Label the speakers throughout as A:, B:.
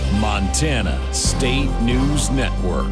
A: Montana State News Network.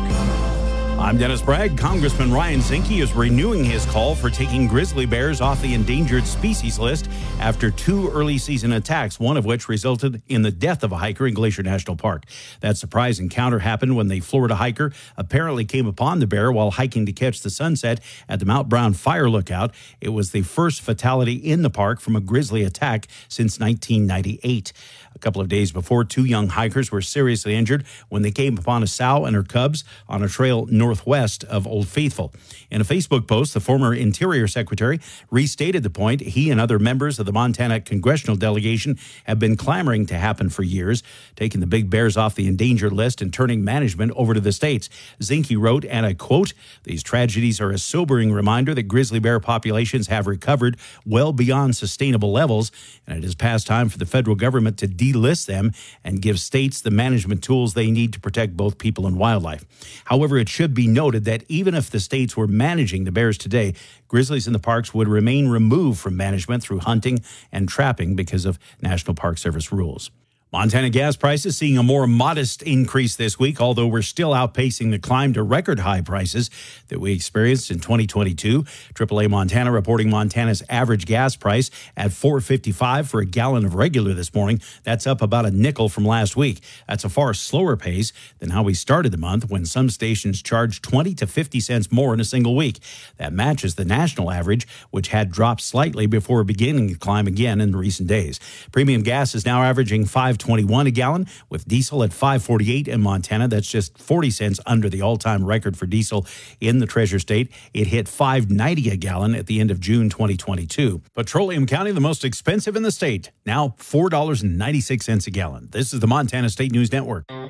B: I'm Dennis Bragg. Congressman Ryan Zinke is renewing his call for taking grizzly bears off the endangered species list after 2 early season attacks, one of which resulted in the death of a hiker in Glacier National Park. That surprise encounter happened when the Florida hiker apparently came upon the bear while hiking to catch the sunset at the Mount Brown Fire Lookout. It was the first fatality in the park from a grizzly attack since 1998. A couple of days before, 2 young hikers were seriously injured when they came upon a sow and her cubs on a trail northwest of Old Faithful. In a Facebook post, the former Interior Secretary restated the point he and other members of the Montana congressional delegation have been clamoring to happen for years, taking the big bears off the endangered list and turning management over to the states. Zinke wrote, and I quote, "These tragedies are a sobering reminder that grizzly bear populations have recovered well beyond sustainable levels, and it is past time for the federal government to delist them and give states the management tools they need to protect both people and wildlife." However, it should be noted that even if the states were managing the bears today, grizzlies in the parks would remain removed from management through hunting and trapping because of National Park Service rules. Montana gas prices seeing a more modest increase this week, although we're still outpacing the climb to record high prices that we experienced in 2022. AAA Montana reporting Montana's average gas price at $4.55 for a gallon of regular this morning. That's up about a nickel from last week. That's a far slower pace than how we started the month, when some stations charged 20 to 50 cents more in a single week. That matches the national average, which had dropped slightly before beginning to climb again in recent days. Premium gas is now averaging $5.21 a gallon, with diesel at $5.48 in Montana. That's just 40 cents under the all-time record for diesel in the Treasure State. It hit $5.90 a gallon at the end of June 2022. Petroleum County, the most expensive in the state, now $4.96 a gallon. This is the Montana State News Network.